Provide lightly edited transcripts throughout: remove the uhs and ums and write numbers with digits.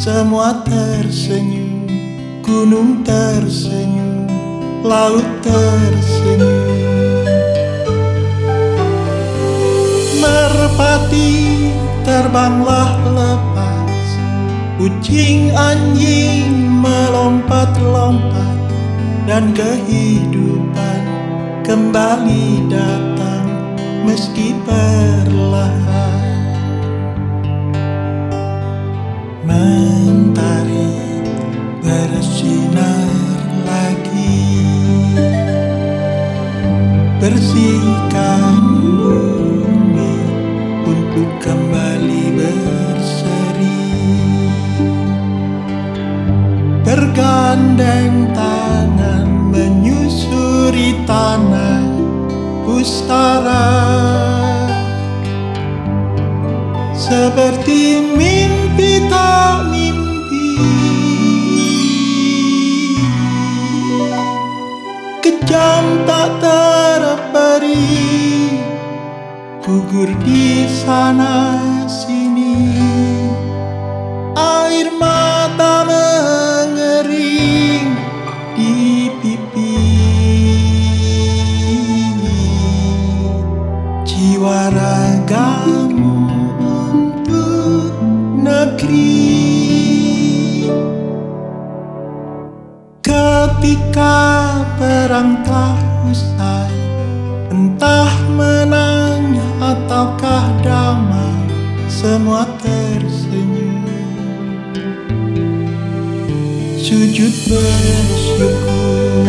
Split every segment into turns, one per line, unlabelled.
semua tersenyum, gunung tersenyum, laut tersenyum. Merpati terbanglah lepas, kucing anjing melompat-lompat, dan kehidupan kembali datang meski perlahan. Mentari bersinar lagi, bersihkan bumi untuk kembali berseri. Bergandeng tangan menyusuri tanah pustara, seperti mimpi tak mimpi. Kejam tak terperi, gugur di sana sini. Air mata mengering di pipi, jiwa ragamu untuk negeri. Ketika perang telah usai, entah menang ataukah damai, semua tersenyum, sujud bersyukur.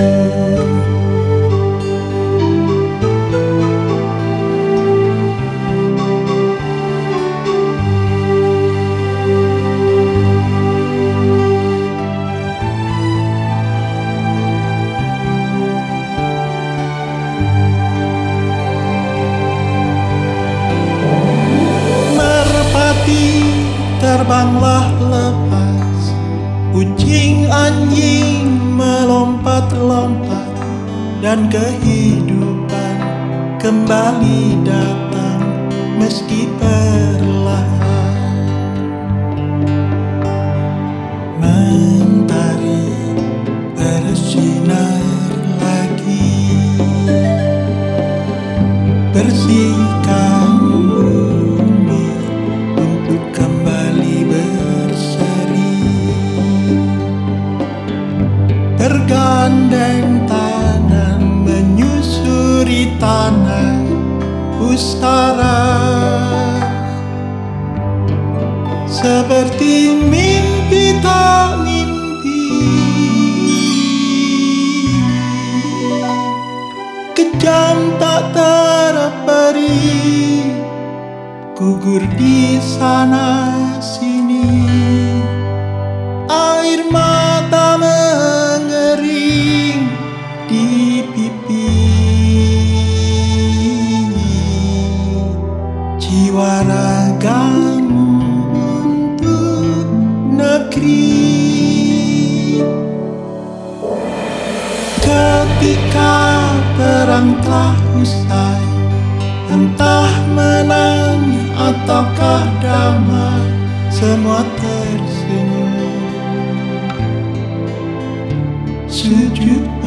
Terbanglah lepas, kucing anjing melompat-lompat, dan kehidupan kembali datang meski perlahan. Mentari bersinar lagi, bersihkan bumi untuk kembali berseri. Bergandeng tangan menyusuri tanah pustara, seperti mimpi tak mimpi. Kejam tak terperi, gugur di sana sini. Air mata mengering di pipi, jiwa ragamu untuk negeri. Ketika perang telah usai, entah menang ataukah damai, semua tersenyum, sujud